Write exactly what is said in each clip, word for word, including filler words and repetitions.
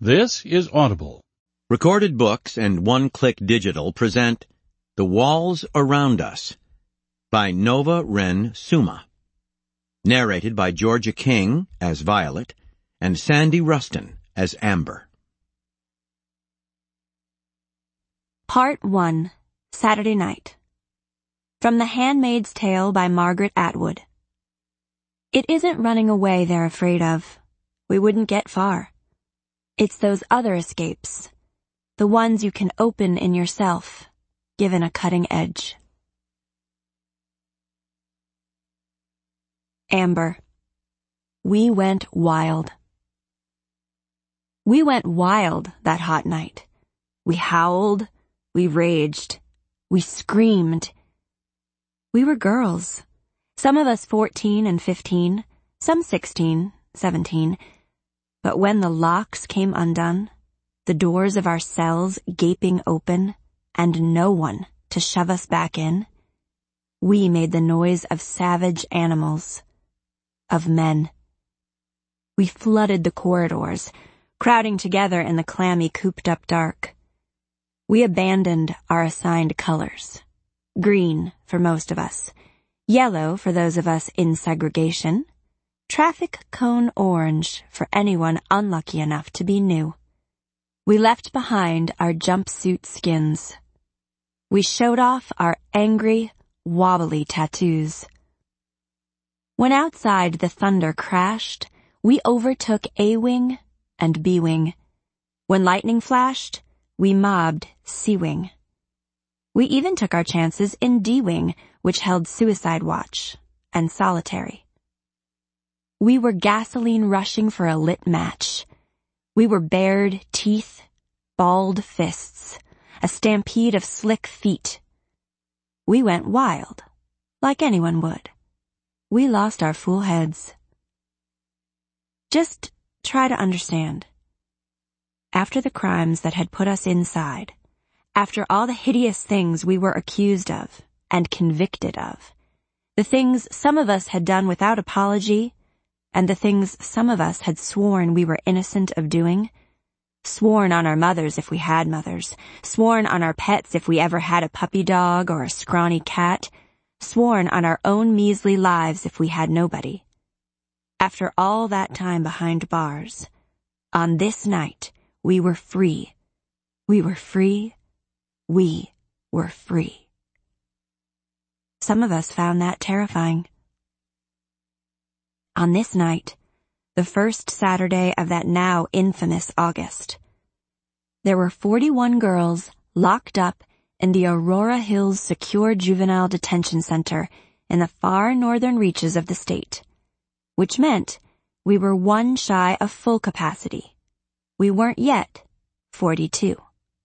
This is Audible. Recorded Books and One Click Digital present The Walls Around Us by Nova Ren Suma. Narrated by Georgia King as Violet and Sandy Rustin as Amber. Part one, Saturday Night. From The Handmaid's Tale by Margaret Atwood. It isn't running away they're afraid of. We wouldn't get far. It's those other escapes, the ones you can open in yourself, given a cutting edge. Amber. We went wild. We went wild that hot night. We howled, we raged, we screamed. We were girls, some of us fourteen and fifteen, some sixteen, seventeen. But when the locks came undone, the doors of our cells gaping open, and no one to shove us back in, we made the noise of savage animals, of men. We flooded the corridors, crowding together in the clammy cooped-up dark. We abandoned our assigned colors. Green for most of us, yellow for those of us in segregation, traffic cone orange for anyone unlucky enough to be new. We left behind our jumpsuit skins. We showed off our angry, wobbly tattoos. When outside the thunder crashed, we overtook A-Wing and B-Wing. When lightning flashed, we mobbed C-Wing. We even took our chances in D-Wing, which held suicide watch and solitary. We were gasoline rushing for a lit match. We were bared teeth, balled fists, a stampede of slick feet. We went wild, like anyone would. We lost our fool heads. Just try to understand. After the crimes that had put us inside, after all the hideous things we were accused of and convicted of, the things some of us had done without apology, and the things some of us had sworn we were innocent of doing, sworn on our mothers if we had mothers, sworn on our pets if we ever had a puppy dog or a scrawny cat, sworn on our own measly lives if we had nobody. After all that time behind bars, on this night, we were free. We were free. We were free. Some of us found that terrifying. On this night, the first Saturday of that now infamous August, there were forty-one girls locked up in the Aurora Hills Secure Juvenile Detention Center in the far northern reaches of the state, which meant we were one shy of full capacity. We weren't yet forty-two.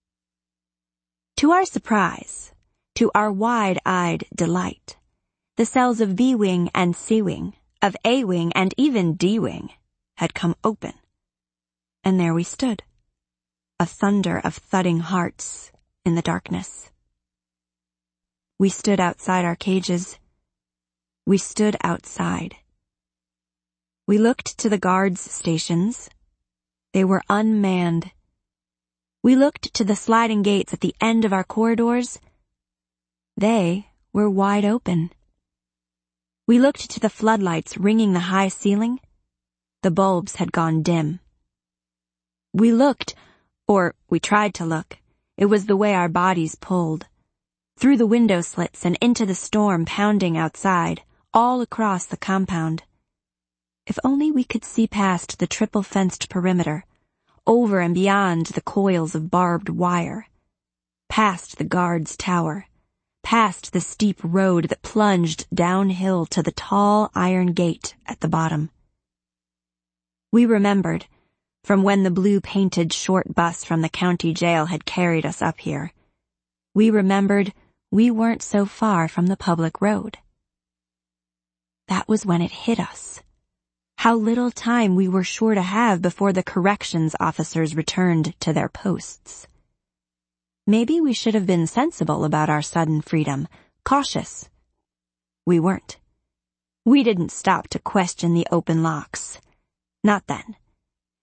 To our surprise, to our wide-eyed delight, the cells of B-Wing and C-Wing, of A-Wing and even D-Wing, had come open. And there we stood, a thunder of thudding hearts in the darkness. We stood outside our cages. We stood outside. We looked to the guards' stations. They were unmanned. We looked to the sliding gates at the end of our corridors. They were wide open. We looked to the floodlights ringing the high ceiling. The bulbs had gone dim. We looked, or we tried to look, it was the way our bodies pulled, through the window slits and into the storm pounding outside, all across the compound. If only we could see past the triple-fenced perimeter, over and beyond the coils of barbed wire, past the guard's tower, past the steep road that plunged downhill to the tall iron gate at the bottom. We remembered, from when the blue-painted short bus from the county jail had carried us up here, we remembered we weren't so far from the public road. That was when it hit us. How little time we were sure to have before the corrections officers returned to their posts. Maybe we should have been sensible about our sudden freedom, cautious. We weren't. We didn't stop to question the open locks. Not then.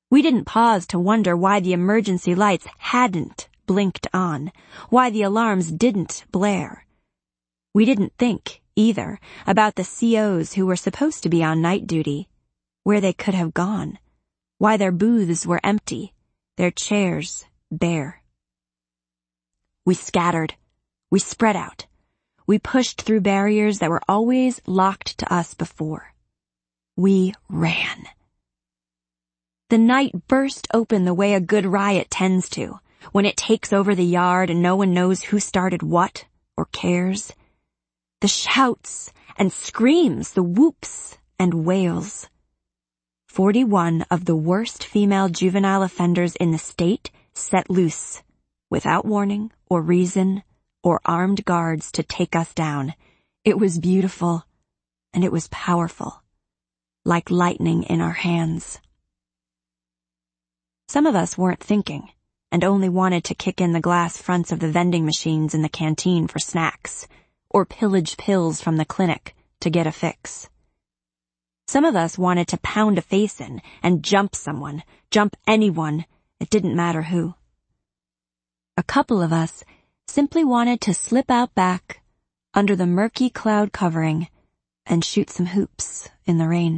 We didn't pause to wonder why the emergency lights hadn't blinked on, why the alarms didn't blare. We didn't think, either, about the C Os who were supposed to be on night duty, where they could have gone, why their booths were empty, their chairs bare. We scattered. We spread out. We pushed through barriers that were always locked to us before. We ran. The night burst open the way a good riot tends to, when it takes over the yard and no one knows who started what or cares. The shouts and screams, the whoops and wails. Forty-one of the worst female juvenile offenders in the state set loose, without warning or reason or armed guards to take us down. It was beautiful, and it was powerful, like lightning in our hands. Some of us weren't thinking, and only wanted to kick in the glass fronts of the vending machines in the canteen for snacks, or pillage pills from the clinic to get a fix. Some of us wanted to pound a face in and jump someone, jump anyone, it didn't matter who. A couple of us simply wanted to slip out back under the murky cloud covering and shoot some hoops in the rain.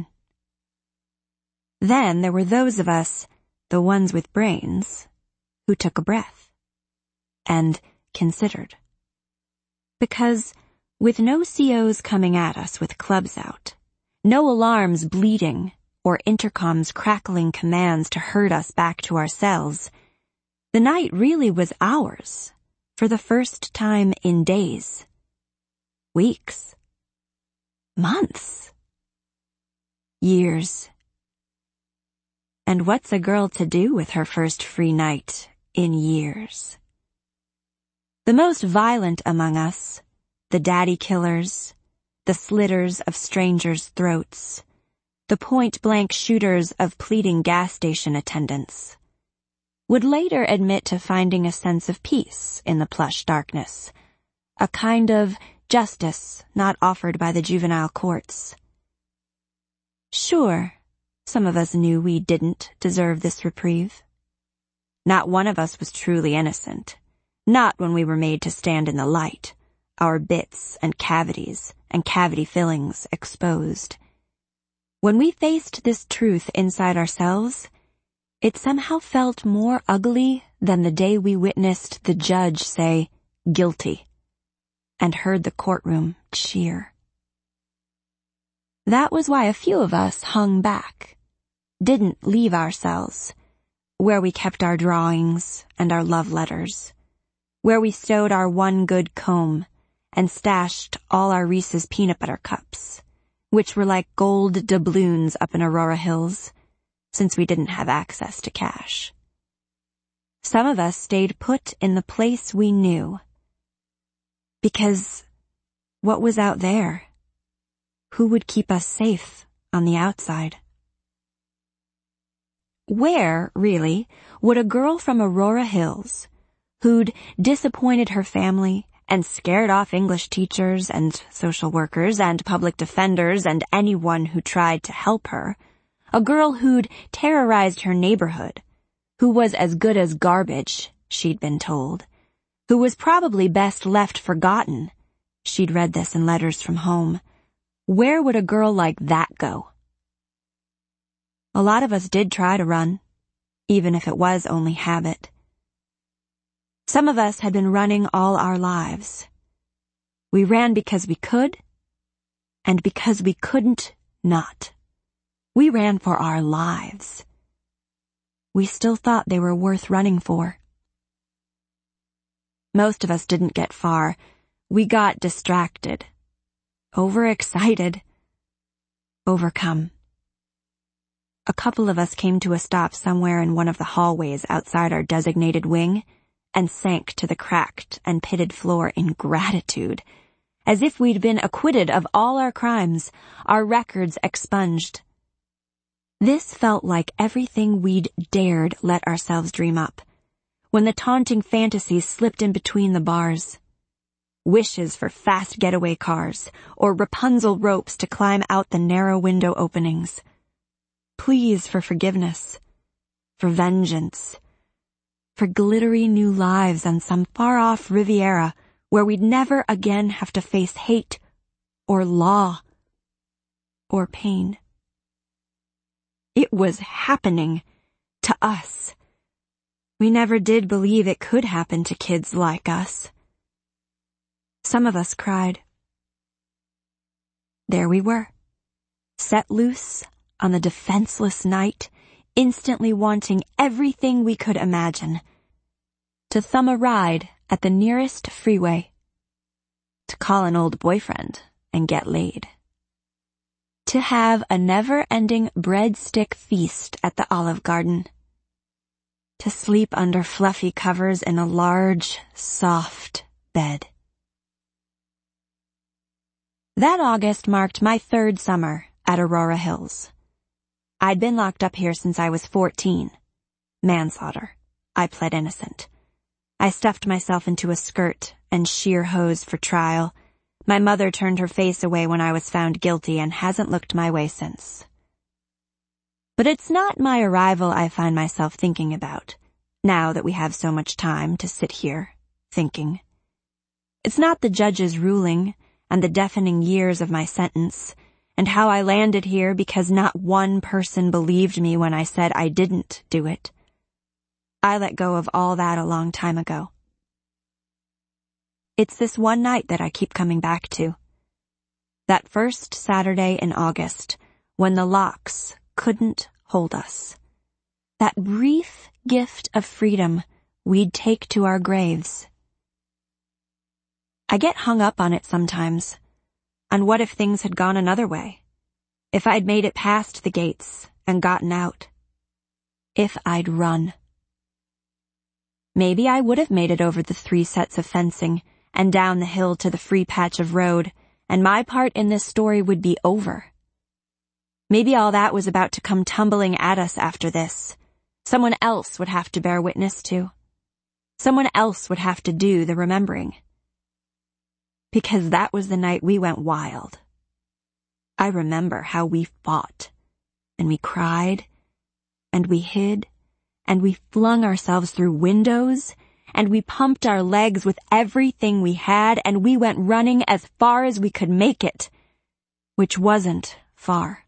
Then there were those of us, the ones with brains, who took a breath and considered. Because with no C Os coming at us with clubs out, no alarms bleeding or intercoms crackling commands to herd us back to our cells, the night really was ours for the first time in days, weeks, months, years. And what's a girl to do with her first free night in years? The most violent among us, the daddy killers, the slitters of strangers' throats, the point-blank shooters of pleading gas station attendants, would later admit to finding a sense of peace in the plush darkness, a kind of justice not offered by the juvenile courts. Sure, some of us knew we didn't deserve this reprieve. Not one of us was truly innocent, not when we were made to stand in the light, our bits and cavities and cavity fillings exposed. When we faced this truth inside ourselves, it somehow felt more ugly than the day we witnessed the judge say, "Guilty," and heard the courtroom cheer. That was why a few of us hung back, didn't leave our cells, where we kept our drawings and our love letters, where we stowed our one good comb and stashed all our Reese's peanut butter cups, which were like gold doubloons up in Aurora Hills, since we didn't have access to cash. Some of us stayed put in the place we knew, because what was out there? Who would keep us safe on the outside? Where, really, would a girl from Aurora Hills, who'd disappointed her family and scared off English teachers and social workers and public defenders and anyone who tried to help her, a girl who'd terrorized her neighborhood, who was as good as garbage, she'd been told, who was probably best left forgotten, she'd read this in letters from home, where would a girl like that go? A lot of us did try to run, even if it was only habit. Some of us had been running all our lives. We ran because we could, and because we couldn't not. We ran for our lives. We still thought they were worth running for. Most of us didn't get far. We got distracted, overexcited, overcome. A couple of us came to a stop somewhere in one of the hallways outside our designated wing and sank to the cracked and pitted floor in gratitude, as if we'd been acquitted of all our crimes, our records expunged. This felt like everything we'd dared let ourselves dream up, when the taunting fantasies slipped in between the bars. Wishes for fast getaway cars, or Rapunzel ropes to climb out the narrow window openings. Pleas for forgiveness, for vengeance, for glittery new lives on some far-off Riviera where we'd never again have to face hate or law or pain. It was happening to us. We never did believe it could happen to kids like us. Some of us cried. There we were, set loose on the defenseless night, instantly wanting everything we could imagine. To thumb a ride at the nearest freeway. To call an old boyfriend and get laid. To have a never-ending breadstick feast at the Olive Garden. To sleep under fluffy covers in a large, soft bed. That August marked my third summer at Aurora Hills. I'd been locked up here since I was fourteen. Manslaughter. I pled innocent. I stuffed myself into a skirt and sheer hose for trial. My mother turned her face away when I was found guilty and hasn't looked my way since. But it's not my arrival I find myself thinking about, now that we have so much time to sit here, thinking. It's not the judge's ruling and the deafening years of my sentence, and how I landed here because not one person believed me when I said I didn't do it. I let go of all that a long time ago. It's this one night that I keep coming back to. That first Saturday in August, when the locks couldn't hold us. That brief gift of freedom we'd take to our graves. I get hung up on it sometimes. On what if things had gone another way? If I'd made it past the gates and gotten out? If I'd run? Maybe I would have made it over the three sets of fencing and down the hill to the free patch of road, and my part in this story would be over. Maybe all that was about to come tumbling at us after this. Someone else would have to bear witness to. Someone else would have to do the remembering. Because that was the night we went wild. I remember how we fought, and we cried, and we hid, and we flung ourselves through windows, and we pumped our legs with everything we had, and we went running as far as we could make it, which wasn't far.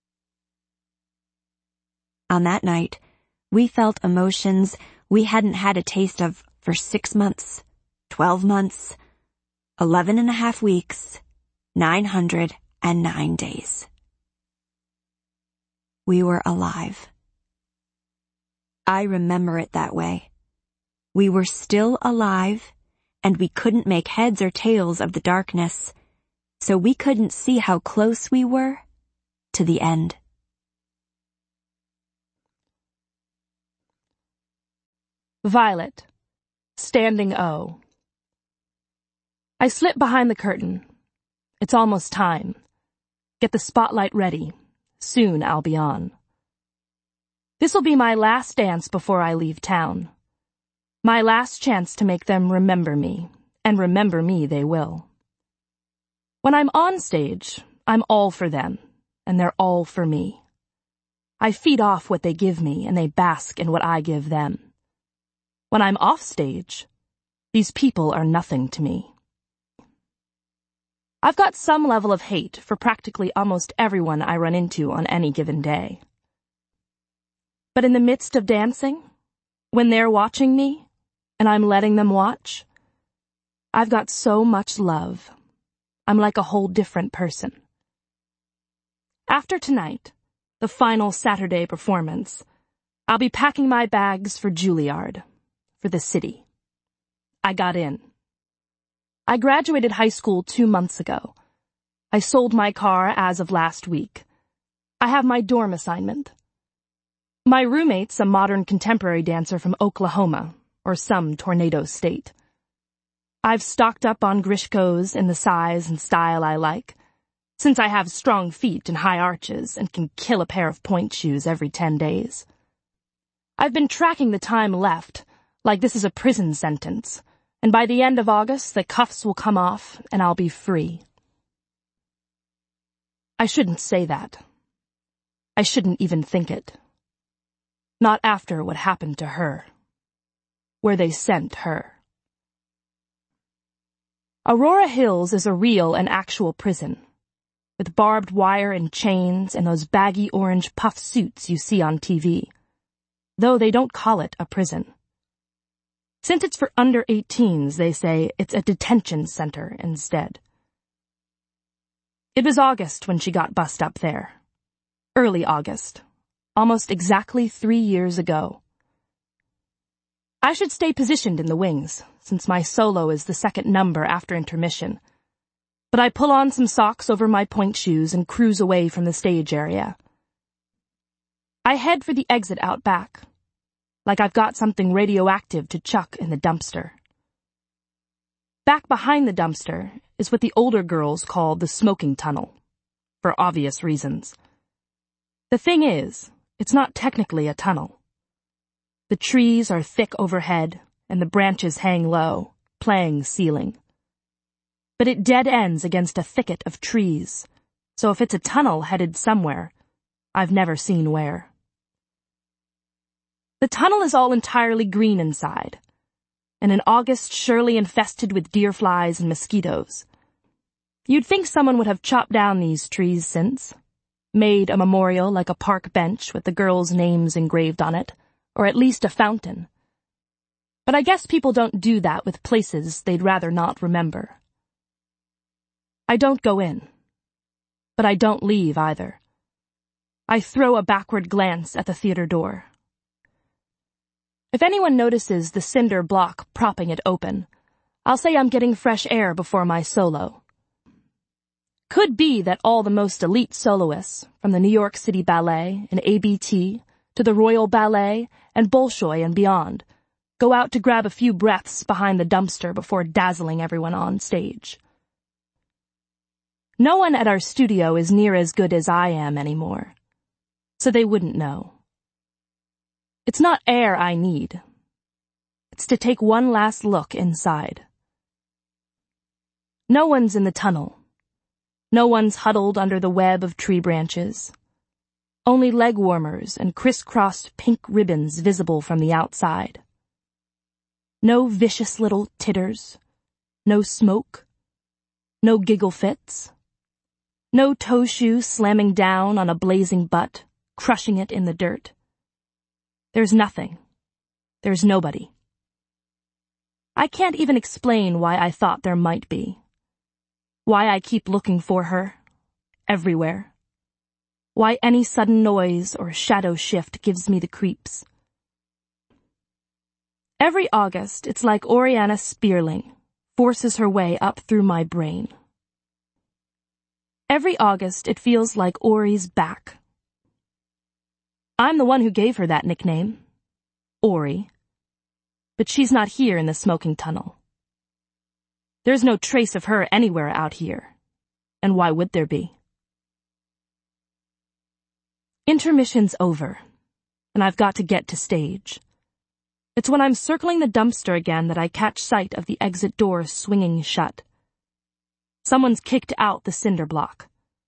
On that night, we felt emotions we hadn't had a taste of for six months, twelve months, eleven and a half weeks, nine hundred and nine days. We were alive. I remember it that way. We were still alive, and we couldn't make heads or tails of the darkness, so we couldn't see how close we were to the end. Violet, Standing O. I slip behind the curtain. It's almost time. Get the spotlight ready. Soon I'll be on. This'll be my last dance before I leave town. My last chance to make them remember me, and remember me they will. When I'm on stage, I'm all for them, and they're all for me. I feed off what they give me, and they bask in what I give them. When I'm off stage, these people are nothing to me. I've got some level of hate for practically almost everyone I run into on any given day. But in the midst of dancing, when they're watching me, and I'm letting them watch, I've got so much love. I'm like a whole different person. After tonight, the final Saturday performance, I'll be packing my bags for Juilliard, for the city. I got in. I graduated high school two months ago. I sold my car as of last week. I have my dorm assignment. My roommate's a modern contemporary dancer from Oklahoma, or some tornado state. I've stocked up on Grishkos in the size and style I like, since I have strong feet and high arches and can kill a pair of point shoes every ten days. I've been tracking the time left, like this is a prison sentence, and by the end of August the cuffs will come off and I'll be free. I shouldn't say that. I shouldn't even think it. Not after what happened to her. Where they sent her. Aurora Hills is a real and actual prison, with barbed wire and chains and those baggy orange puff suits you see on T V, though they don't call it a prison. Since it's for under eighteens, they say it's a detention center instead. It was August when she got bussed up there. Early August. Almost exactly three years ago. I should stay positioned in the wings, since my solo is the second number after intermission. But I pull on some socks over my point shoes and cruise away from the stage area. I head for the exit out back, like I've got something radioactive to chuck in the dumpster. Back behind the dumpster is what the older girls call the smoking tunnel, for obvious reasons. The thing is, it's not technically a tunnel. The trees are thick overhead, and the branches hang low, playing ceiling. But it dead ends against a thicket of trees, so if it's a tunnel headed somewhere, I've never seen where. The tunnel is all entirely green inside, and in August surely infested with deer flies and mosquitoes. You'd think someone would have chopped down these trees since, made a memorial like a park bench with the girls' names engraved on it, or at least a fountain. But I guess people don't do that with places they'd rather not remember. I don't go in. But I don't leave either. I throw a backward glance at the theater door. If anyone notices the cinder block propping it open, I'll say I'm getting fresh air before my solo. Could be that all the most elite soloists, from the New York City Ballet and A B T to the Royal Ballet and Bolshoi and beyond, go out to grab a few breaths behind the dumpster before dazzling everyone on stage. No one at our studio is near as good as I am anymore, so they wouldn't know. It's not air I need. It's to take one last look inside. No one's in the tunnel. No one's huddled under the web of tree branches. Only leg warmers and crisscrossed pink ribbons visible from the outside. No vicious little titters. No smoke. No giggle fits. No toe shoe slamming down on a blazing butt, crushing it in the dirt. There's nothing. There's nobody. I can't even explain why I thought there might be. Why I keep looking for her, everywhere. Why any sudden noise or shadow shift gives me the creeps. Every August, it's like Oriana Spearling forces her way up through my brain. Every August, it feels like Ori's back. I'm the one who gave her that nickname, Ori, but she's not here in the smoking tunnel. There's no trace of her anywhere out here, and why would there be? Intermission's over, and I've got to get to stage. It's when I'm circling the dumpster again that I catch sight of the exit door swinging shut. Someone's kicked out the cinder block.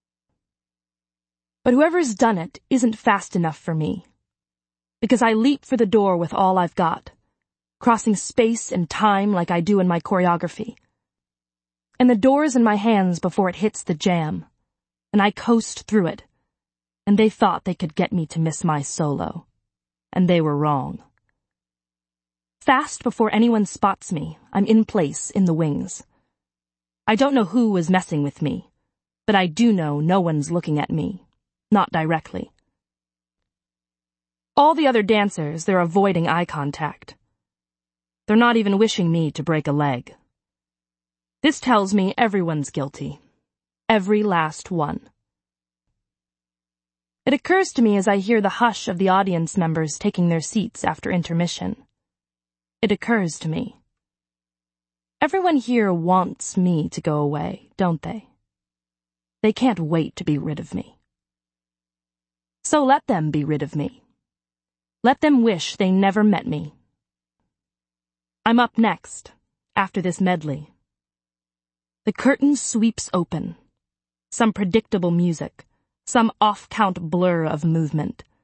But whoever's done it isn't fast enough for me, because I leap for the door with all I've got, crossing space and time like I do in my choreography. And the door's in my hands before it hits the jam, and I coast through it. And they thought they could get me to miss my solo. And they were wrong. Fast before anyone spots me, I'm in place in the wings. I don't know who was messing with me, but I do know no one's looking at me. Not directly. All the other dancers, they're avoiding eye contact. They're not even wishing me to break a leg. This tells me everyone's guilty. Every last one. It occurs to me as I hear the hush of the audience members taking their seats after intermission. It occurs to me. Everyone here wants me to go away, don't they? They can't wait to be rid of me. So let them be rid of me. Let them wish they never met me. I'm up next, after this medley. The curtain sweeps open. Some predictable music. Some off-count blur of movement.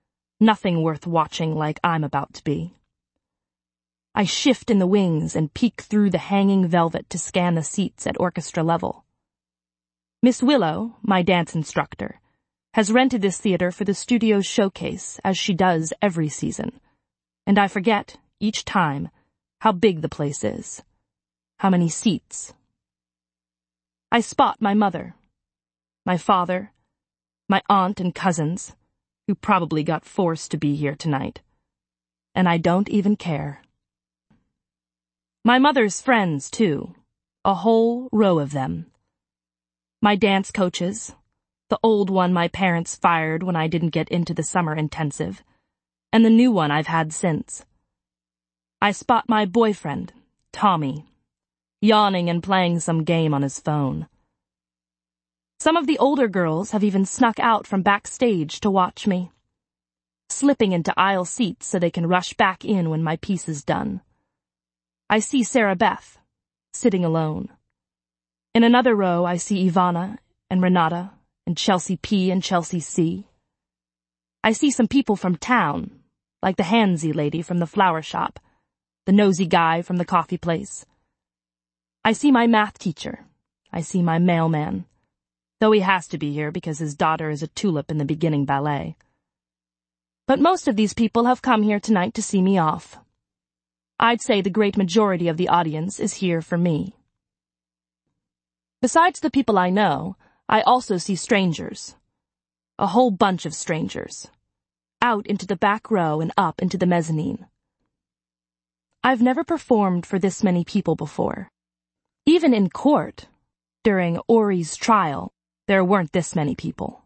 Nothing worth watching like I'm about to be. I shift in the wings and peek through the hanging velvet to scan the seats at orchestra level. Miss Willow, my dance instructor, has rented this theater for the studio's showcase, as she does every season, and I forget, each time, how big the place is, how many seats. I spot my mother, my father, my aunt and cousins, who probably got forced to be here tonight, and I don't even care. My mother's friends, too, a whole row of them. My dance coaches, the old one my parents fired when I didn't get into the summer intensive, and the new one I've had since. I spot my boyfriend, Tommy, yawning and playing some game on his phone. Some of the older girls have even snuck out from backstage to watch me, slipping into aisle seats so they can rush back in when my piece is done. I see Sarah Beth, sitting alone. In another row, I see Ivana and Renata and Chelsea P and Chelsea C. I see some people from town, like the handsy lady from the flower shop, the nosy guy from the coffee place. I see my math teacher. I see my mailman, though he has to be here because his daughter is a tulip in the beginning ballet. But most of these people have come here tonight to see me off. I'd say the great majority of the audience is here for me. Besides the people I know, I also see strangers. A whole bunch of strangers. Out into the back row and up into the mezzanine. I've never performed for this many people before. Even in court, during Ori's trial, there weren't this many people.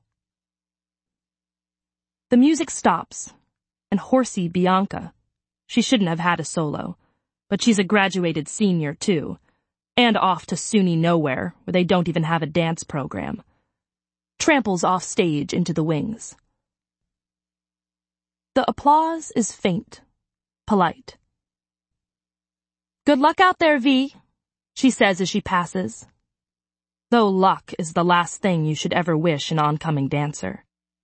The music stops, and horsey Bianca, she shouldn't have had a solo, but she's a graduated senior too, and off to SUNY nowhere, where they don't even have a dance program, tramples off stage into the wings. The applause is faint, polite. "Good luck out there, V," she says as she passes, though luck is the last thing you should ever wish an oncoming dancer.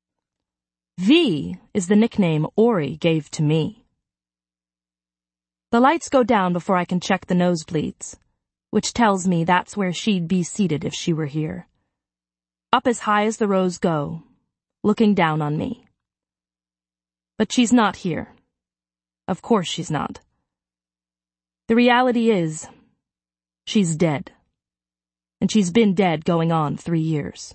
V is the nickname Ori gave to me. The lights go down before I can check the nosebleeds, which tells me that's where she'd be seated if she were here. Up as high as the rows go, looking down on me. But she's not here. Of course she's not. The reality is, she's dead. And she's been dead going on three years.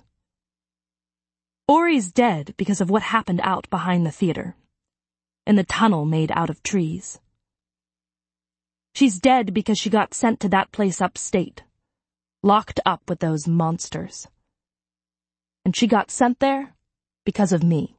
Ori's dead because of what happened out behind the theater, in the tunnel made out of trees. She's dead because she got sent to that place upstate, locked up with those monsters. And she got sent there because of me.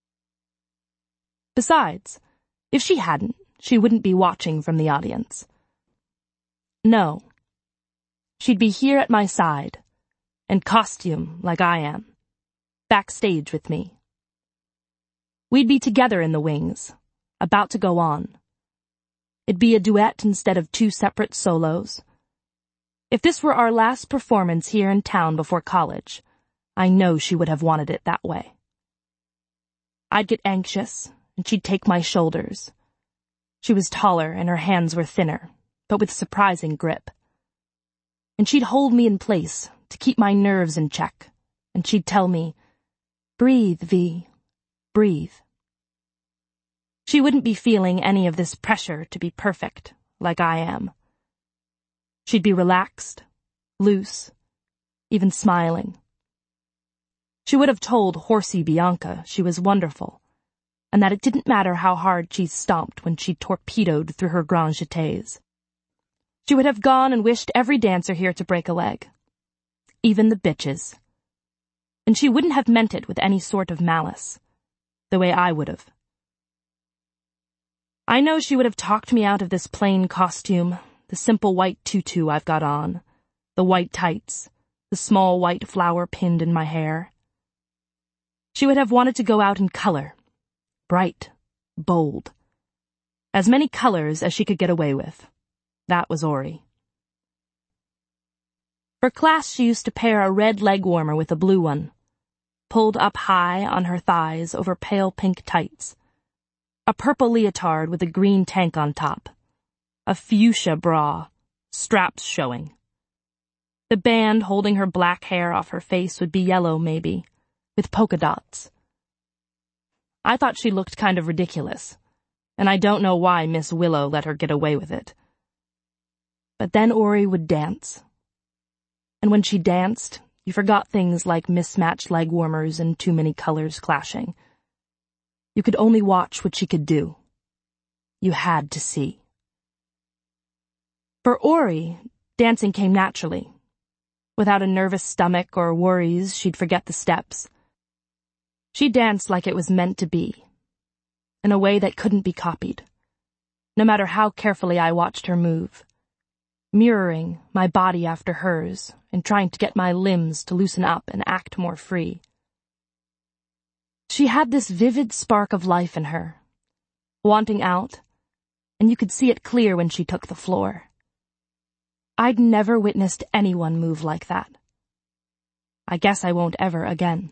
Besides, if she hadn't, she wouldn't be watching from the audience. No. She'd be here at my side, in costume like I am, backstage with me. We'd be together in the wings, about to go on. It'd be a duet instead of two separate solos. If this were our last performance here in town before college, I know she would have wanted it that way. I'd get anxious, and she'd take my shoulders. She was taller and her hands were thinner, but with surprising grip. And she'd hold me in place to keep my nerves in check, and she'd tell me, "Breathe, V, breathe." She wouldn't be feeling any of this pressure to be perfect, like I am. She'd be relaxed, loose, even smiling. She would have told horsey Bianca she was wonderful, and that it didn't matter how hard she stomped when she torpedoed through her grand jetés. She would have gone and wished every dancer here to break a leg, even the bitches. And she wouldn't have meant it with any sort of malice, the way I would have. I know she would have talked me out of this plain costume, the simple white tutu I've got on, the white tights, the small white flower pinned in my hair. She would have wanted to go out in color, bright, bold. As many colors as she could get away with. That was Ori. For class, she used to pair a red leg warmer with a blue one, pulled up high on her thighs over pale pink tights, A purple leotard with a green tank on top. A fuchsia bra, straps showing. The band holding her black hair off her face would be yellow, maybe, with polka dots. I thought she looked kind of ridiculous, and I don't know why Miss Willow let her get away with it. But then Ori would dance. And when she danced, you forgot things like mismatched leg warmers and too many colors clashing. You could only watch what she could do. You had to see. For Ori, dancing came naturally. Without a nervous stomach or worries, she'd forget the steps. She danced like it was meant to be, in a way that couldn't be copied, no matter how carefully I watched her move, mirroring my body after hers and trying to get my limbs to loosen up and act more free. She had this vivid spark of life in her, wanting out, and you could see it clear when she took the floor. I'd never witnessed anyone move like that. I guess I won't ever again.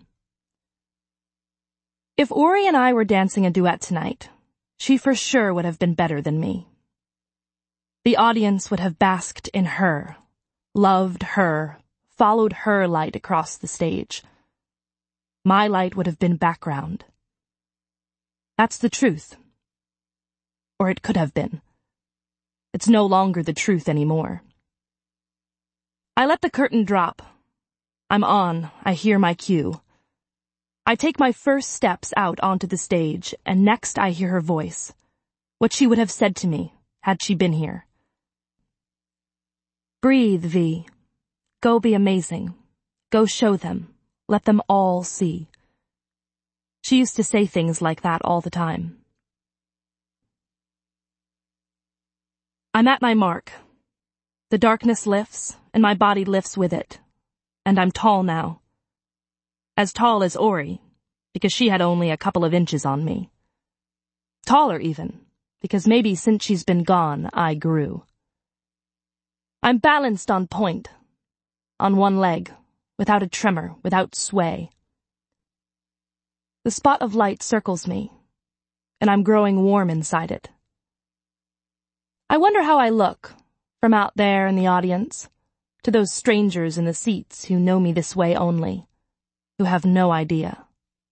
If Ori and I were dancing a duet tonight, she for sure would have been better than me. The audience would have basked in her, loved her, followed her light across the stage. My light would have been background. That's the truth. Or it could have been. It's no longer the truth anymore. I let the curtain drop. I'm on. I hear my cue. I take my first steps out onto the stage, and next I hear her voice. What she would have said to me, had she been here. Breathe, V. Go be amazing. Go show them. Let them all see. She used to say things like that all the time. I'm at my mark. The darkness lifts, and my body lifts with it. And I'm tall now. As tall as Ori, because she had only a couple of inches on me. Taller even, because maybe since she's been gone, I grew. I'm balanced on point, on one leg, without a tremor, without sway. The spot of light circles me, and I'm growing warm inside it. I wonder how I look, from out there in the audience, to those strangers in the seats who know me this way only, who have no idea.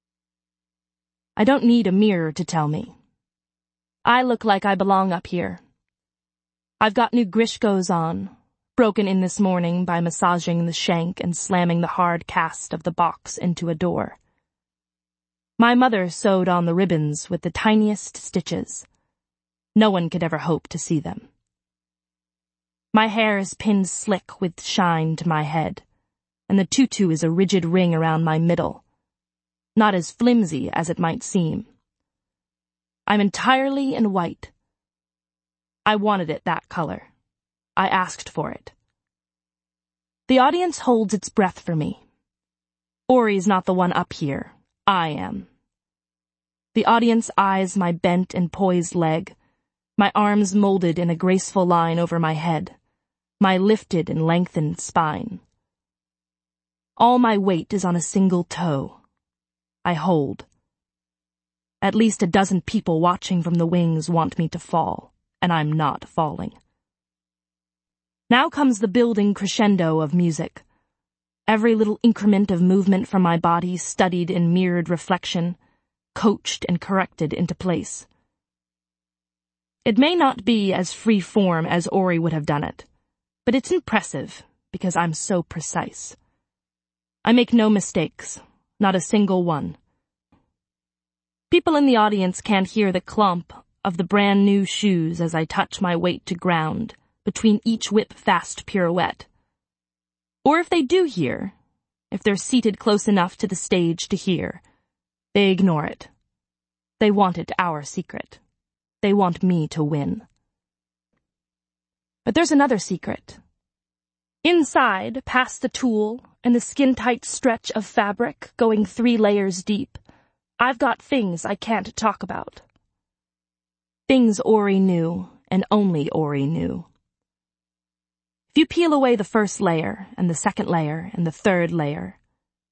I don't need a mirror to tell me. I look like I belong up here. I've got new Grishkos on, broken in this morning by massaging the shank and slamming the hard cast of the box into a door. My mother sewed on the ribbons with the tiniest stitches. No one could ever hope to see them. My hair is pinned slick with shine to my head, and the tutu is a rigid ring around my middle, not as flimsy as it might seem. I'm entirely in white. I wanted it that color. I asked for it. The audience holds its breath for me. Ori's not the one up here. I am. The audience eyes my bent and poised leg, my arms molded in a graceful line over my head, my lifted and lengthened spine. All my weight is on a single toe. I hold. At least a dozen people watching from the wings want me to fall, and I'm not falling. Now comes the building crescendo of music. Every little increment of movement from my body studied in mirrored reflection, coached and corrected into place. It may not be as free form as Ori would have done it, but it's impressive because I'm so precise. I make no mistakes, not a single one. People in the audience can't hear the clomp of the brand new shoes as I touch my weight to ground between each whip-fast pirouette. Or if they do hear, if they're seated close enough to the stage to hear, they ignore it. They want it our secret. They want me to win. But there's another secret. Inside, past the tulle and the skin-tight stretch of fabric going three layers deep, I've got things I can't talk about. Things Ori knew, and only Ori knew. If you peel away the first layer, and the second layer, and the third layer,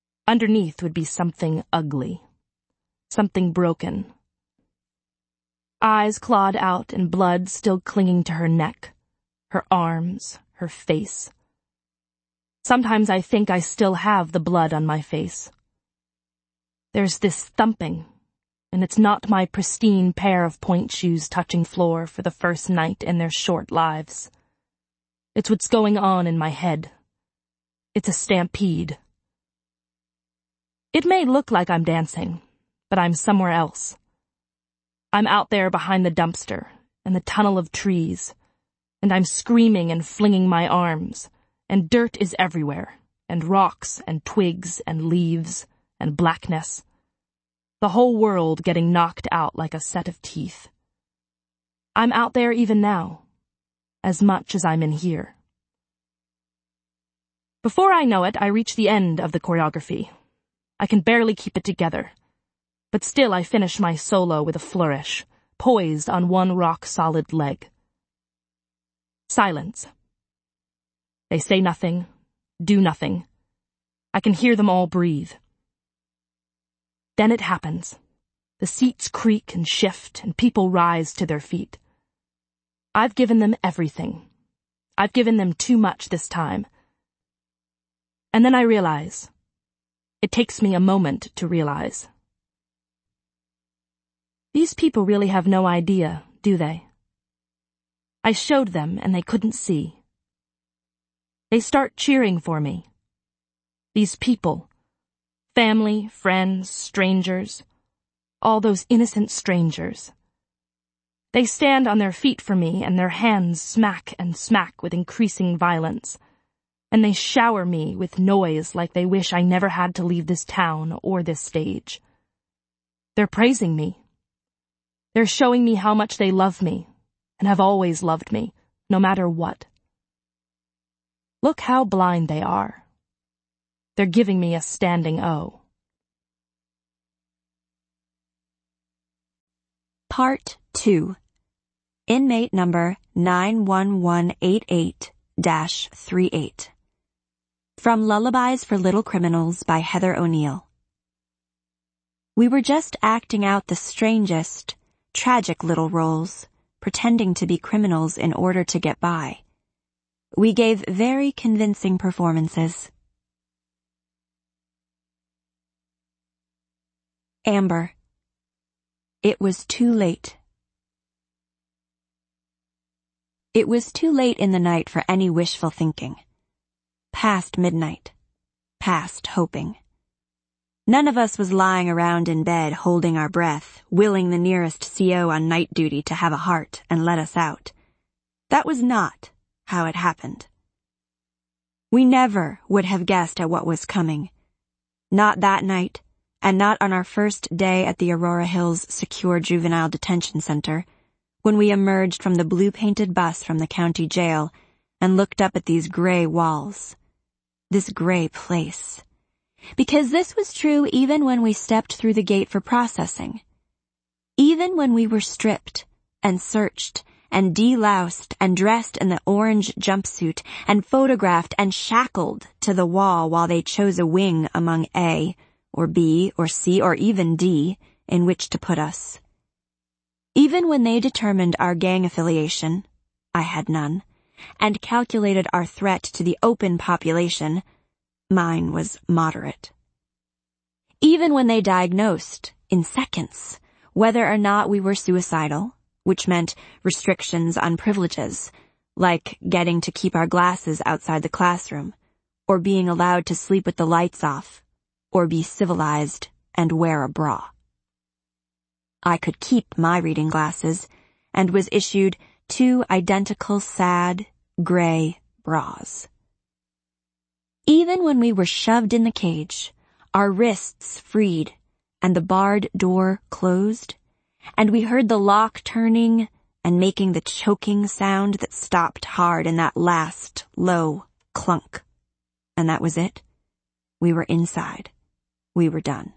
underneath would be something ugly. Something broken. eyes clawed out and blood still clinging to her neck, her arms, her face. Sometimes I think I still have the blood on my face. There's this thumping, and it's not my pristine pair of point shoes touching floor for the first night in their short lives. It's what's going on in my head. It's a stampede. It may look like I'm dancing, but I'm somewhere else. I'm out there behind the dumpster and the tunnel of trees, and I'm screaming and flinging my arms, and dirt is everywhere, and rocks and twigs and leaves and blackness. The whole world getting knocked out like a set of teeth. I'm out there even now, as much as I'm in here. Before I know it, I reach the end of the choreography. I can barely keep it together, but still I finish my solo with a flourish, poised on one rock-solid leg. Silence. They say nothing, do nothing. I can hear them all breathe. Then it happens. The seats creak and shift, and people rise to their feet. I've given them everything. I've given them too much this time. And then I realize. It takes me a moment to realize. These people really have no idea, do they? I showed them, and they couldn't see. They start cheering for me. These people, family, friends, strangers, all those innocent strangers. They stand on their feet for me, and their hands smack and smack with increasing violence, and they shower me with noise like they wish I never had to leave this town or this stage. They're praising me. They're showing me how much they love me, and have always loved me, no matter what. Look how blind they are. They're giving me a standing O. Part two. Inmate number nine one one eight eight dash thirty-eight. From Lullabies for Little Criminals by Heather O'Neill. We were just acting out the strangest, tragic little roles, pretending to be criminals in order to get by. We gave very convincing performances. Amber. It was too late. It was too late in the night for any wishful thinking. Past midnight. Past hoping. None of us was lying around in bed holding our breath, willing the nearest C O on night duty to have a heart and let us out. That was not how it happened. We never would have guessed at what was coming. Not that night, and not on our first day at the Aurora Hills Secure Juvenile Detention Center, when we emerged from the blue-painted bus from the county jail and looked up at these gray walls. This gray place. Because this was true even when we stepped through the gate for processing. Even when we were stripped and searched and deloused and dressed in the orange jumpsuit and photographed and shackled to the wall while they chose a wing among A or B or C or even D in which to put us. Even when they determined our gang affiliation, I had none, and calculated our threat to the open population, mine was moderate. Even when they diagnosed, in seconds, whether or not we were suicidal, which meant restrictions on privileges, like getting to keep our glasses outside the classroom, or being allowed to sleep with the lights off, or be civilized and wear a bra. I could keep my reading glasses, and was issued two identical sad, gray bras. Even when we were shoved in the cage, our wrists freed, and the barred door closed, and we heard the lock turning and making the choking sound that stopped hard in that last, low clunk. And that was it. We were inside. We were done.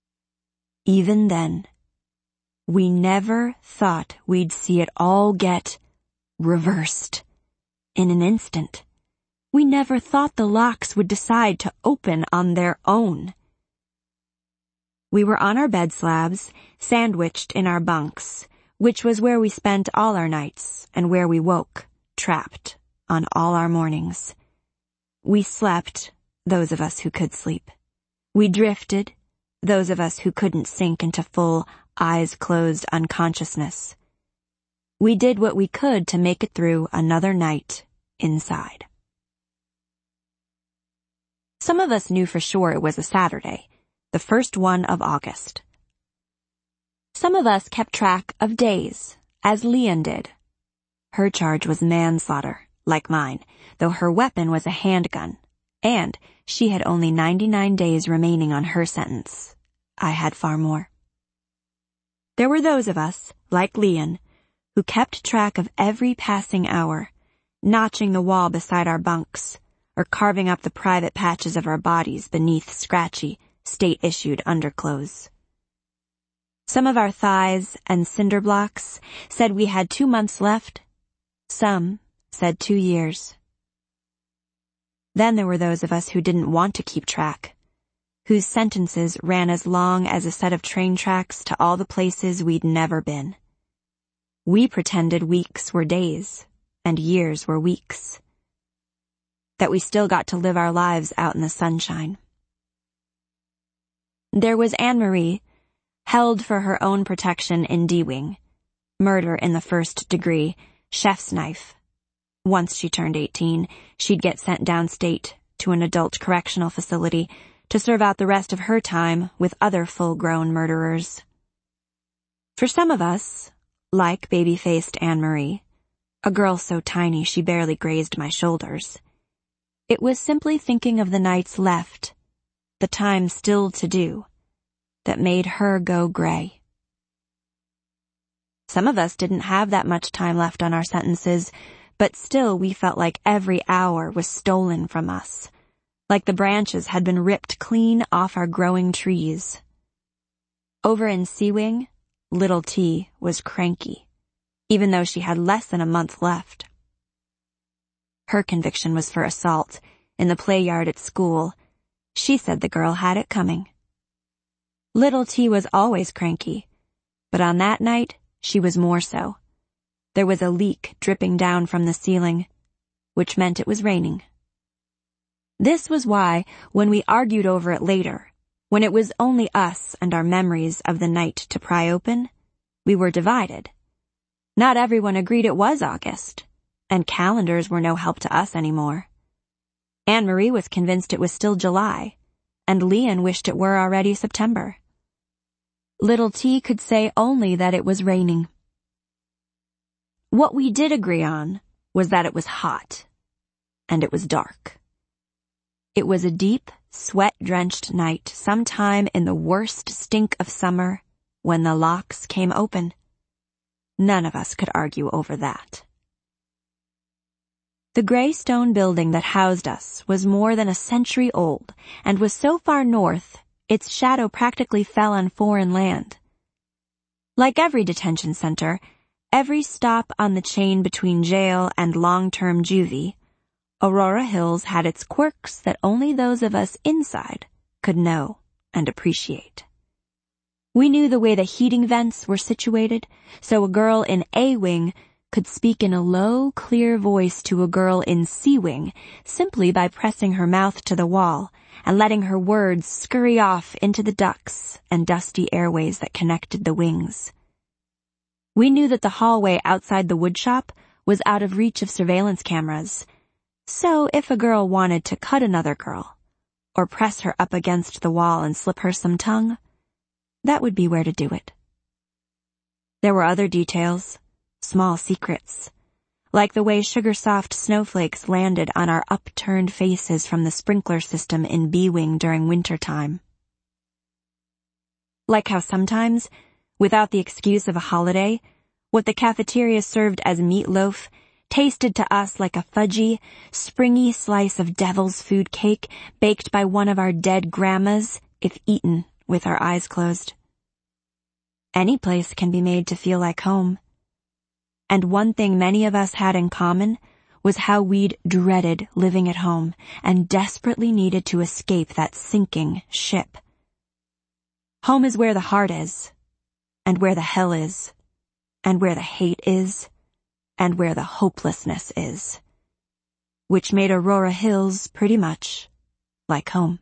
Even then, we never thought we'd see it all get reversed in an instant. We never thought the locks would decide to open on their own. We were on our bed slabs, sandwiched in our bunks, which was where we spent all our nights and where we woke, trapped, on all our mornings. We slept, those of us who could sleep. We drifted, those of us who couldn't sink into full, eyes-closed unconsciousness. We did what we could to make it through another night inside. Some of us knew for sure it was a Saturday, the first one of August. Some of us kept track of days, as Leon did. Her charge was manslaughter, like mine, though her weapon was a handgun, and she had only ninety-nine days remaining on her sentence. I had far more. There were those of us, like Leon, who kept track of every passing hour, notching the wall beside our bunks, or carving up the private patches of our bodies beneath scratchy, state-issued underclothes. Some of our thighs and cinder blocks said we had two months left. Some said two years. Then there were those of us who didn't want to keep track, whose sentences ran as long as a set of train tracks to all the places we'd never been. We pretended weeks were days, and years were weeks. That we still got to live our lives out in the sunshine. There was Anne-Marie, held for her own protection in D-Wing. Murder in the first degree, chef's knife. Once she turned eighteen, she'd get sent downstate to an adult correctional facility to serve out the rest of her time with other full-grown murderers. For some of us, like baby-faced Anne-Marie, a girl so tiny she barely grazed my shoulders, it was simply thinking of the nights left, the time still to do, that made her go gray. Some of us didn't have that much time left on our sentences, but still we felt like every hour was stolen from us, like the branches had been ripped clean off our growing trees. Over in C-Wing, little T was cranky, even though she had less than a month left. Her conviction was for assault in the play yard at school. She said the girl had it coming. Little T was always cranky, but on that night she was more so. There was a leak dripping down from the ceiling, which meant it was raining. This was why, when we argued over it later, when it was only us and our memories of the night to pry open, we were divided. Not everyone agreed it was August, and calendars were no help to us anymore. Anne-Marie was convinced it was still July, and Leon wished it were already September. Little T could say only that it was raining. What we did agree on was that it was hot, and it was dark. It was a deep, sweat-drenched night sometime in the worst stink of summer when the locks came open. None of us could argue over that. The gray stone building that housed us was more than a century old and was so far north its shadow practically fell on foreign land. Like every detention center, every stop on the chain between jail and long-term juvie, Aurora Hills had its quirks that only those of us inside could know and appreciate. We knew the way the heating vents were situated, so a girl in A-Wing could speak in a low, clear voice to a girl in C-Wing simply by pressing her mouth to the wall and letting her words scurry off into the ducts and dusty airways that connected the wings. We knew that the hallway outside the woodshop was out of reach of surveillance cameras, so if a girl wanted to cut another girl, or press her up against the wall and slip her some tongue, that would be where to do it. There were other details, small secrets, like the way sugar-soft snowflakes landed on our upturned faces from the sprinkler system in B-Wing during wintertime. Like how sometimes, without the excuse of a holiday, what the cafeteria served as meatloaf tasted to us like a fudgy, springy slice of devil's food cake baked by one of our dead grandmas if eaten with our eyes closed. Any place can be made to feel like home. And one thing many of us had in common was how we'd dreaded living at home and desperately needed to escape that sinking ship. Home is where the heart is, and where the hell is, and where the hate is, and where the hopelessness is, which made Aurora Hills pretty much like home.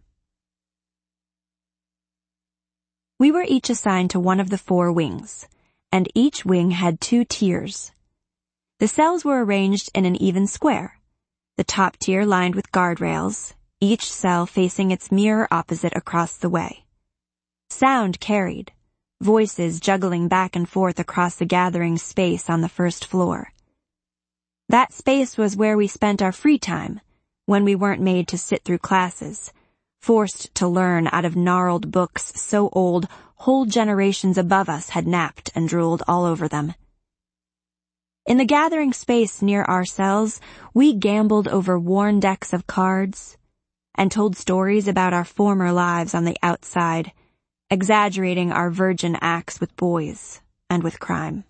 We were each assigned to one of the four wings, and each wing had two tiers. The cells were arranged in an even square, the top tier lined with guardrails, each cell facing its mirror opposite across the way. Sound carried, voices juggling back and forth across the gathering space on the first floor. That space was where we spent our free time, when we weren't made to sit through classes, forced to learn out of gnarled books so old whole generations above us had napped and drooled all over them. In the gathering space near our cells, we gambled over worn decks of cards and told stories about our former lives on the outside, exaggerating our virgin acts with boys and with crime.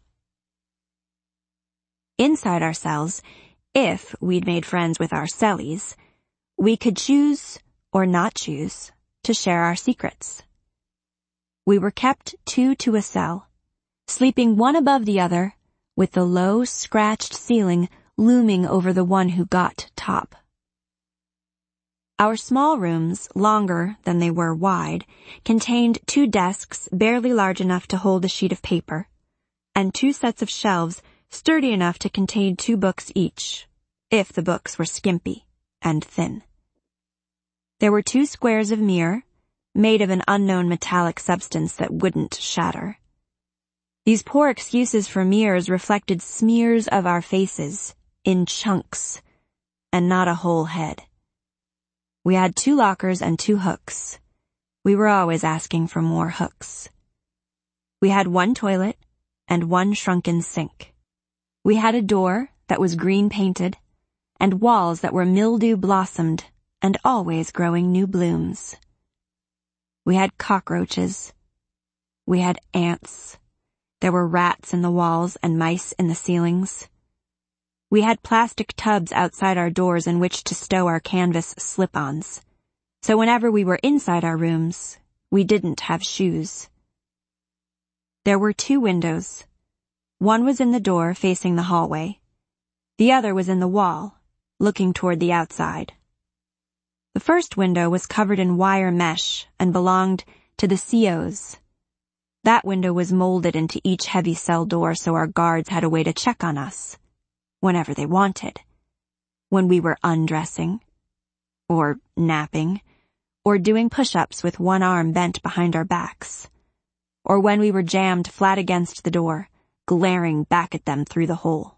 Inside our cells, if we'd made friends with our cellies, we could choose or not choose to share our secrets. We were kept two to a cell, sleeping one above the other, with the low, scratched ceiling looming over the one who got top. Our small rooms, longer than they were wide, contained two desks barely large enough to hold a sheet of paper, and two sets of shelves sturdy enough to contain two books each, if the books were skimpy and thin. There were two squares of mirror, made of an unknown metallic substance that wouldn't shatter. These poor excuses for mirrors reflected smears of our faces, in chunks, and not a whole head. We had two lockers and two hooks. We were always asking for more hooks. We had one toilet and one shrunken sink. We had a door that was green painted, and walls that were mildew blossomed and always growing new blooms. We had cockroaches. We had ants. There were rats in the walls and mice in the ceilings. We had plastic tubs outside our doors in which to stow our canvas slip-ons, so whenever we were inside our rooms, we didn't have shoes. There were two windows. One was in the door facing the hallway. The other was in the wall, looking toward the outside. The first window was covered in wire mesh and belonged to the C Os. That window was molded into each heavy cell door so our guards had a way to check on us, whenever they wanted, when we were undressing, or napping, or doing push-ups with one arm bent behind our backs, or when we were jammed flat against the door, glaring back at them through the hole.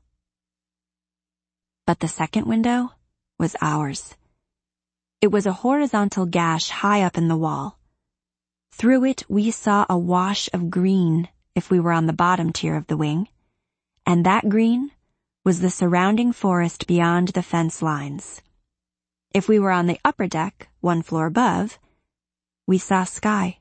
But the second window was ours. It was a horizontal gash high up in the wall. Through it we saw a wash of green if we were on the bottom tier of the wing, and that green was the surrounding forest beyond the fence lines. If we were on the upper deck, one floor above, we saw sky.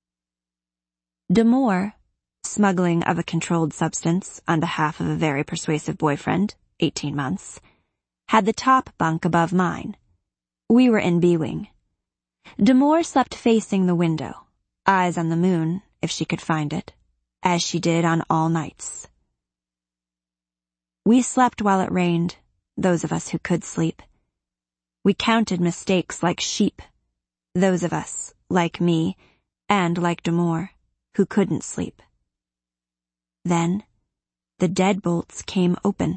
Demore, smuggling of a controlled substance on behalf of a very persuasive boyfriend, eighteen months, had the top bunk above mine. We were in B-wing. Demore slept facing the window, eyes on the moon, if she could find it, as she did on all nights. We slept while it rained, those of us who could sleep. We counted mistakes like sheep, those of us, like me, and like Demore, who couldn't sleep. Then, the deadbolts came open.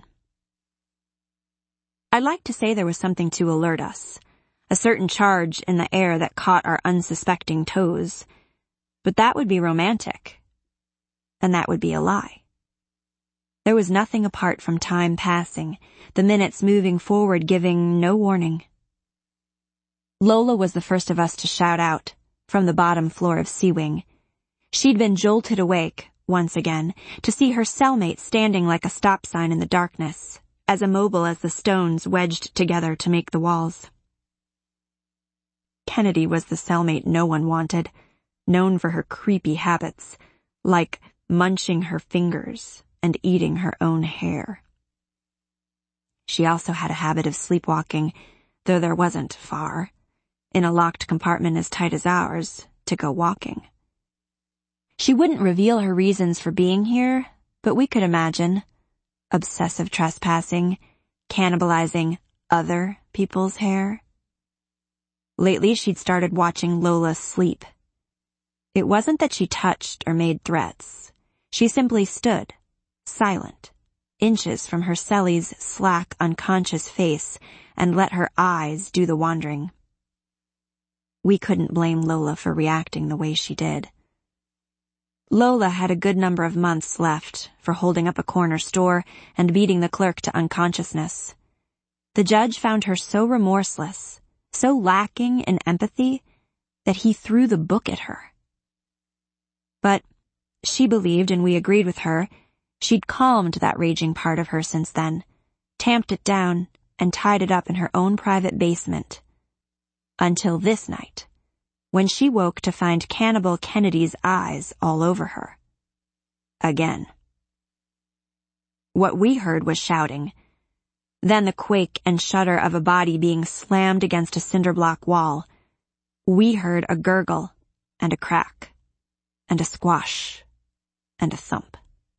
I'd like to say there was something to alert us, a certain charge in the air that caught our unsuspecting toes, but that would be romantic, and that would be a lie. There was nothing apart from time passing, the minutes moving forward giving no warning. Lola was the first of us to shout out, from the bottom floor of C-Wing. She'd been jolted awake, once again, to see her cellmate standing like a stop sign in the darkness, as immobile as the stones wedged together to make the walls. Kennedy was the cellmate no one wanted, known for her creepy habits, like munching her fingers and eating her own hair. She also had a habit of sleepwalking, though there wasn't far, in a locked compartment as tight as ours, to go walking. She wouldn't reveal her reasons for being here, but we could imagine obsessive trespassing, cannibalizing other people's hair. Lately, she'd started watching Lola sleep. It wasn't that she touched or made threats. She simply stood, silent, inches from her cellie's slack, unconscious face, and let her eyes do the wandering. We couldn't blame Lola for reacting the way she did. Lola had a good number of months left for holding up a corner store and beating the clerk to unconsciousness. The judge found her so remorseless, so lacking in empathy, that he threw the book at her. But she believed, and we agreed with her, she'd calmed that raging part of her since then, tamped it down, and tied it up in her own private basement. Until this night, when she woke to find Cannibal Kennedy's eyes all over her. Again. What we heard was shouting, then the quake and shudder of a body being slammed against a cinder block wall. We heard a gurgle, and a crack, and a squash, and a thump.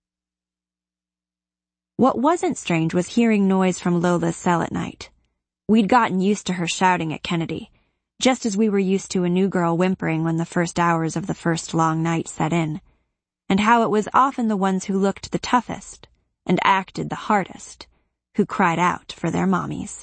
What wasn't strange was hearing noise from Lola's cell at night. We'd gotten used to her shouting at Kennedy, just as we were used to a new girl whimpering when the first hours of the first long night set in, and how it was often the ones who looked the toughest and acted the hardest who cried out for their mommies.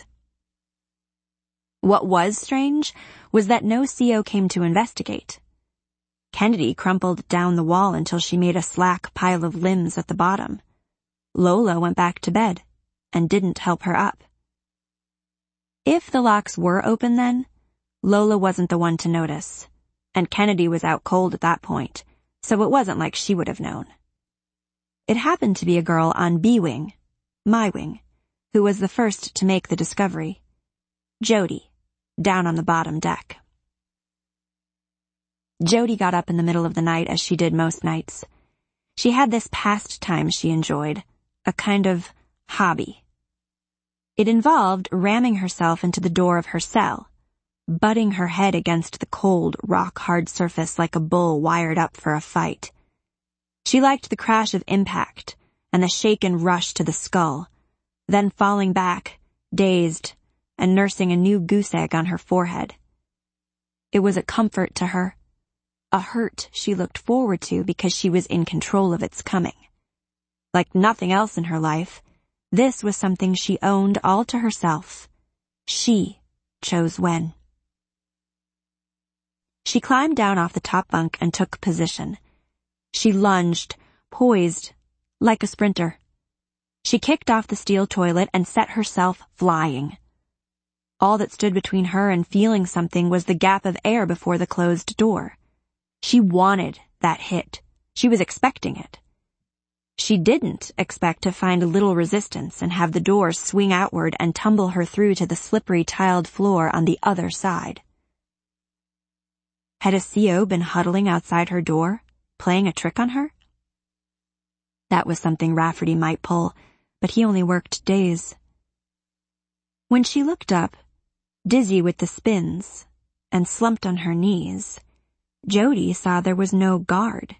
What was strange was that no C O came to investigate. Kennedy crumpled down the wall until she made a slack pile of limbs at the bottom. Lola went back to bed and didn't help her up. If the locks were open then, Lola wasn't the one to notice, and Kennedy was out cold at that point, so it wasn't like she would have known. It happened to be a girl on B wing, my wing, who was the first to make the discovery. Jody, down on the bottom deck. Jody got up in the middle of the night as she did most nights. She had this pastime she enjoyed, a kind of hobby. It involved ramming herself into the door of her cell, butting her head against the cold, rock-hard surface like a bull wired up for a fight. She liked the crash of impact and the shaken rush to the skull, then falling back, dazed, and nursing a new goose egg on her forehead. It was a comfort to her, a hurt she looked forward to because she was in control of its coming. Like nothing else in her life, this was something she owned all to herself. She chose when. She climbed down off the top bunk and took position. She lunged, poised, like a sprinter. She kicked off the steel toilet and set herself flying. All that stood between her and feeling something was the gap of air before the closed door. She wanted that hit. She was expecting it. She didn't expect to find little resistance and have the door swing outward and tumble her through to the slippery tiled floor on the other side. Had a C O been huddling outside her door, playing a trick on her? That was something Rafferty might pull, but he only worked days. When she looked up, dizzy with the spins, and slumped on her knees, Jody saw there was no guard.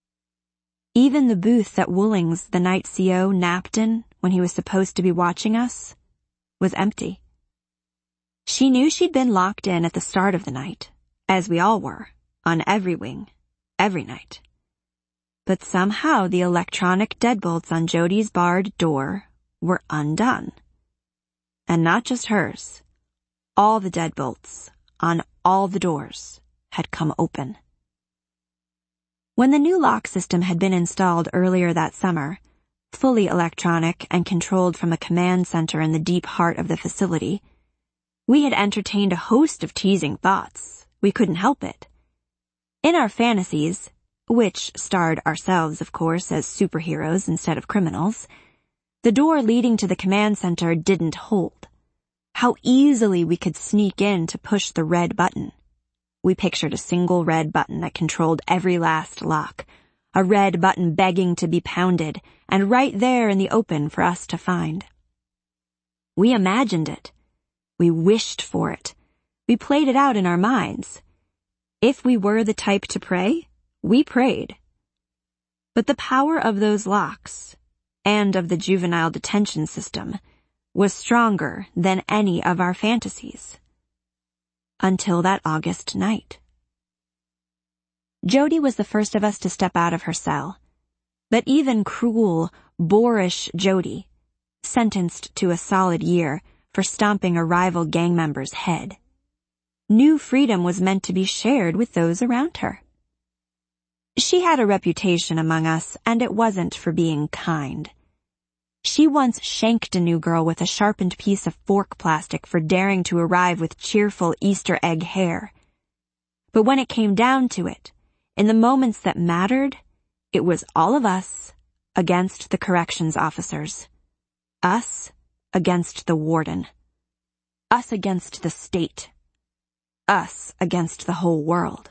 Even the booth that Woolings, the night C O, napped in when he was supposed to be watching us was empty. She knew she'd been locked in at the start of the night, as we all were, on every wing, every night. But somehow the electronic deadbolts on Jody's barred door were undone. And not just hers. All the deadbolts on all the doors had come open. When the new lock system had been installed earlier that summer, fully electronic and controlled from a command center in the deep heart of the facility, we had entertained a host of teasing thoughts. We couldn't help it. In our fantasies, which starred ourselves, of course, as superheroes instead of criminals, the door leading to the command center didn't hold. How easily we could sneak in to push the red button. We pictured a single red button that controlled every last lock, a red button begging to be pounded, and right there in the open for us to find. We imagined it. We wished for it. We played it out in our minds. If we were the type to pray, we prayed. But the power of those locks, and of the juvenile detention system, was stronger than any of our fantasies. Until that August night. Jody was the first of us to step out of her cell. But even cruel, boorish Jody, sentenced to a solid year for stomping a rival gang member's head, knew freedom was meant to be shared with those around her. She had a reputation among us, and it wasn't for being kind. She once shanked a new girl with a sharpened piece of fork plastic for daring to arrive with cheerful Easter egg hair. But when it came down to it, in the moments that mattered, it was all of us against the corrections officers. Us against the warden. Us against the state. Us against the whole world.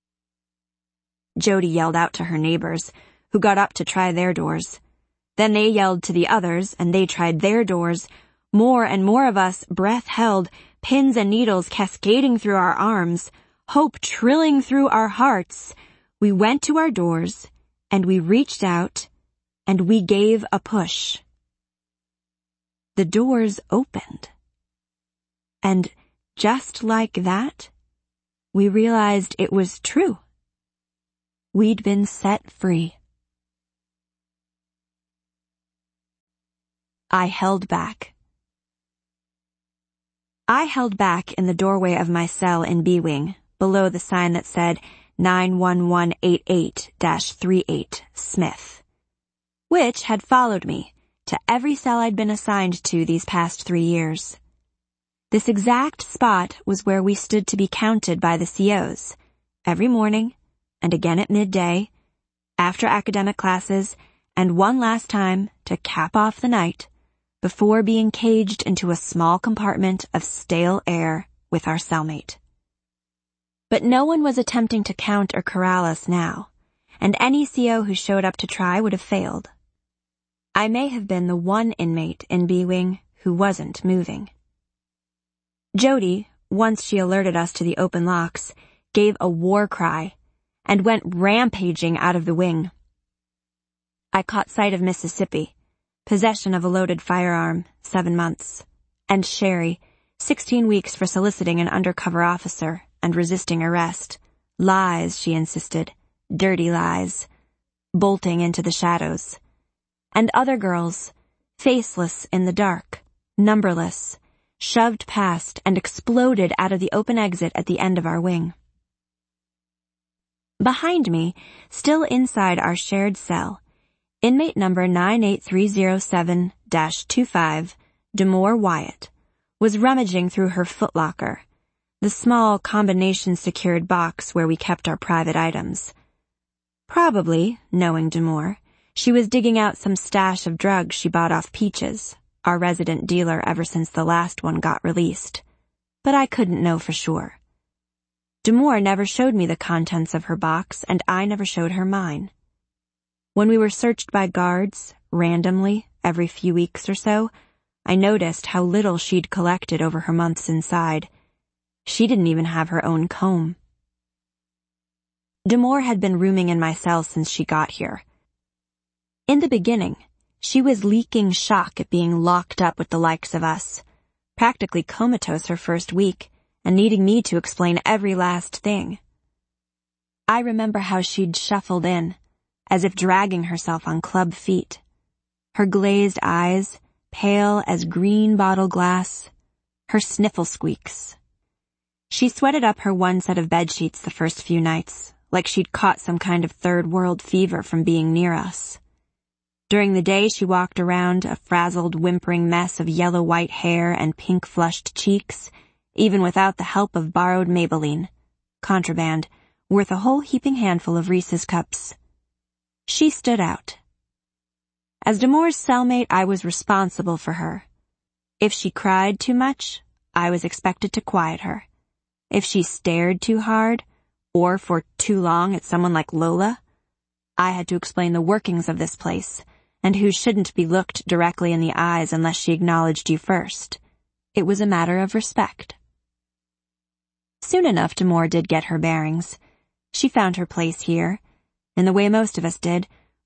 Jody yelled out to her neighbors, who got up to try their doors. Then they yelled to the others, and they tried their doors. More and more of us, breath held, pins and needles cascading through our arms, hope trilling through our hearts. We went to our doors, and we reached out, and we gave a push. The doors opened. And just like that, we realized it was true. We'd been set free. I held back. I held back in the doorway of my cell in B-Wing, below the sign that said nine one one eight eight dash three eight Smith, which had followed me to every cell I'd been assigned to these past three years. This exact spot was where we stood to be counted by the C Os, every morning, and again at midday, after academic classes, and one last time to cap off the night, before being caged into a small compartment of stale air with our cellmate. But no one was attempting to count or corral us now, and any C O who showed up to try would have failed. I may have been the one inmate in B-Wing who wasn't moving. Jody, once she alerted us to the open locks, gave a war cry and went rampaging out of the wing. I caught sight of Mississippi, possession of a loaded firearm, seven months, and Sherry, sixteen weeks for soliciting an undercover officer and resisting arrest. Lies, she insisted, dirty lies, bolting into the shadows. And other girls, faceless in the dark, numberless, shoved past and exploded out of the open exit at the end of our wing. Behind me, still inside our shared cell, inmate number nine eight three zero seven dash two five, Demore Wyatt, was rummaging through her footlocker, the small combination-secured box where we kept our private items. Probably, knowing Demore, she was digging out some stash of drugs she bought off Peaches, our resident dealer ever since the last one got released. But I couldn't know for sure. Demore never showed me the contents of her box, and I never showed her mine. When we were searched by guards, randomly, every few weeks or so, I noticed how little she'd collected over her months inside. She didn't even have her own comb. Demore had been rooming in my cell since she got here. In the beginning, she was leaking shock at being locked up with the likes of us, practically comatose her first week, and needing me to explain every last thing. I remember how she'd shuffled in, as if dragging herself on club feet, her glazed eyes pale as green bottle glass, her sniffle squeaks. She sweated up her one set of bedsheets the first few nights, like she'd caught some kind of third world fever from being near us. During the day, she walked around a frazzled, whimpering mess of yellow-white hair and pink-flushed cheeks, even without the help of borrowed Maybelline, contraband, worth a whole heaping handful of Reese's cups. She stood out. As Demore's cellmate, I was responsible for her. If she cried too much, I was expected to quiet her. If she stared too hard, or for too long at someone like Lola, I had to explain the workings of this place, and who shouldn't be looked directly in the eyes unless she acknowledged you first. It was a matter of respect. Soon enough, Demore did get her bearings. She found her place here, in the way most of us did,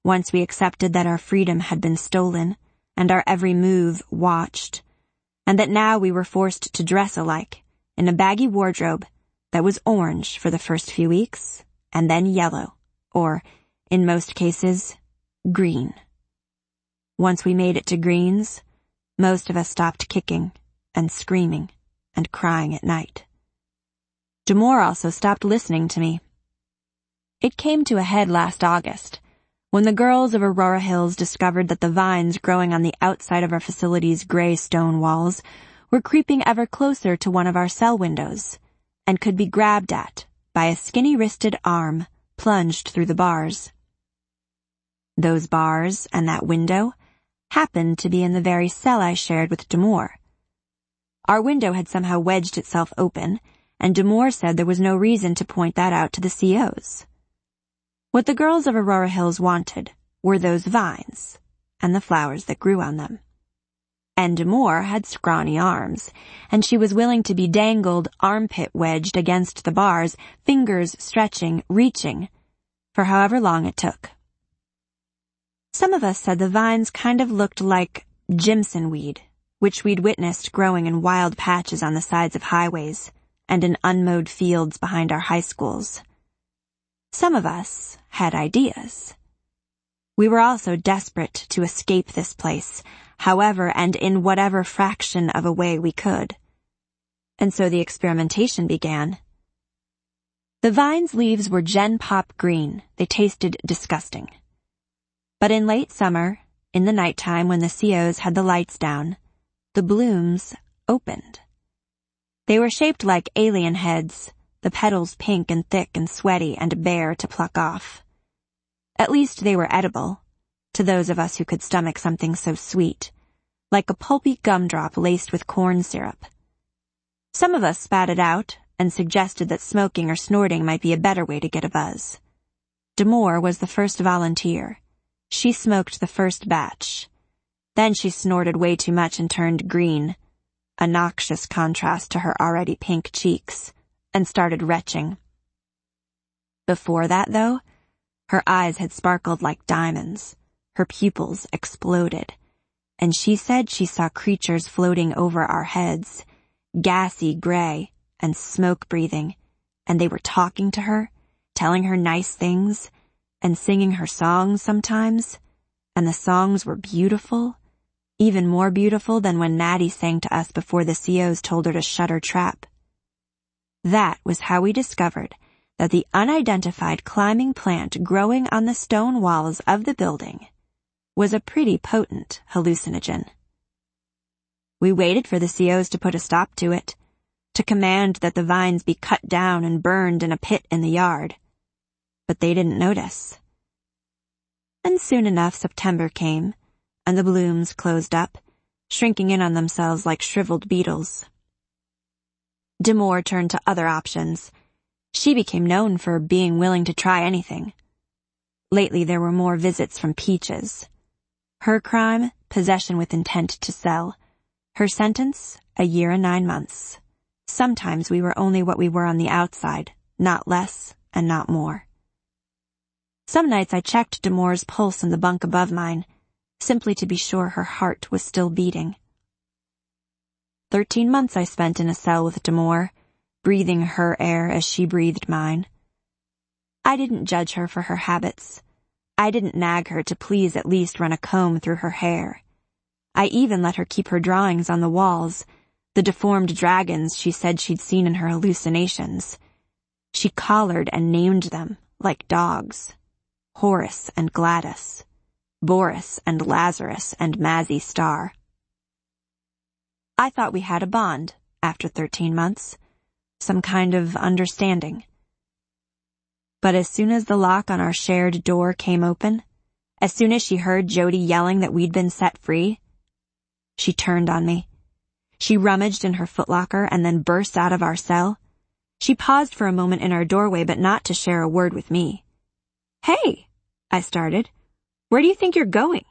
once we accepted that our freedom had been stolen and our every move watched, and that now we were forced to dress alike in a baggy wardrobe that was orange for the first few weeks and then yellow, or, in most cases, green. Once we made it to greens, most of us stopped kicking and screaming and crying at night. Demore also stopped listening to me. It came to a head last August, when the girls of Aurora Hills discovered that the vines growing on the outside of our facility's gray stone walls were creeping ever closer to one of our cell windows, and could be grabbed at by a skinny-wristed arm plunged through the bars. Those bars and that window happened to be in the very cell I shared with Demore. Our window had somehow wedged itself open, and Demore said there was no reason to point that out to the C Os. What the girls of Aurora Hills wanted were those vines and the flowers that grew on them. And Demore had scrawny arms, and she was willing to be dangled, armpit wedged against the bars, fingers stretching, reaching, for however long it took. Some of us said the vines kind of looked like Jimson weed, which we'd witnessed growing in wild patches on the sides of highways and in unmowed fields behind our high schools. Some of us had ideas. We were also desperate to escape this place, however and in whatever fraction of a way we could. And so the experimentation began. The vine's leaves were Gen Pop green. They tasted disgusting. But in late summer, in the nighttime when the C Os had the lights down, the blooms opened. They were shaped like alien heads, the petals pink and thick and sweaty and bare to pluck off. At least they were edible, to those of us who could stomach something so sweet, like a pulpy gumdrop laced with corn syrup. Some of us spat it out and suggested that smoking or snorting might be a better way to get a buzz. Demore was the first volunteer. She smoked the first batch. Then she snorted way too much and turned green, a noxious contrast to her already pink cheeks, and started retching. Before that, though, her eyes had sparkled like diamonds, her pupils exploded, and she said she saw creatures floating over our heads, gassy gray and smoke-breathing, and they were talking to her, telling her nice things, and singing her songs sometimes, and the songs were beautiful, even more beautiful than when Natty sang to us before the C Os told her to shut her trap. That was how we discovered that the unidentified climbing plant growing on the stone walls of the building was a pretty potent hallucinogen. We waited for the C Os to put a stop to it, to command that the vines be cut down and burned in a pit in the yard. But they didn't notice. And soon enough September came, and the blooms closed up, shrinking in on themselves like shriveled beetles. Demore turned to other options. She became known for being willing to try anything. Lately there were more visits from Peaches. Her crime, possession with intent to sell. Her sentence, a year and nine months. Sometimes we were only what we were on the outside, not less and not more. Some nights I checked Demore's pulse in the bunk above mine, simply to be sure her heart was still beating. Thirteen months I spent in a cell with Demore, breathing her air as she breathed mine. I didn't judge her for her habits. I didn't nag her to please at least run a comb through her hair. I even let her keep her drawings on the walls, the deformed dragons she said she'd seen in her hallucinations. She collared and named them like dogs. Horace and Gladys, Boris and Lazarus and Mazzy Star. I thought we had a bond after thirteen months, some kind of understanding. But as soon as the lock on our shared door came open, as soon as she heard Jody yelling that we'd been set free, she turned on me. She rummaged in her footlocker and then burst out of our cell. She paused for a moment in our doorway, but not to share a word with me. "Hey," I started. "Where do you think you're going?"